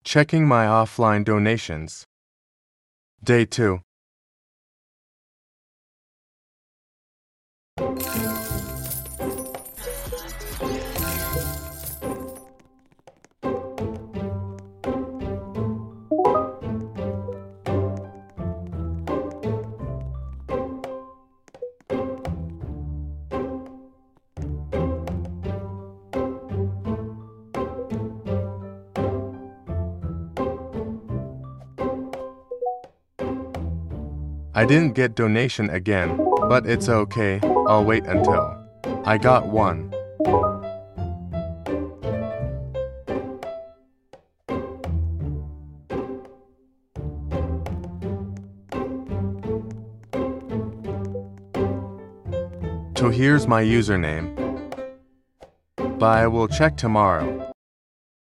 Checking my offline donations. Day 2. I didn't get donation again, but it's okay, I'll wait until I got one. So here's my username. But I will check tomorrow.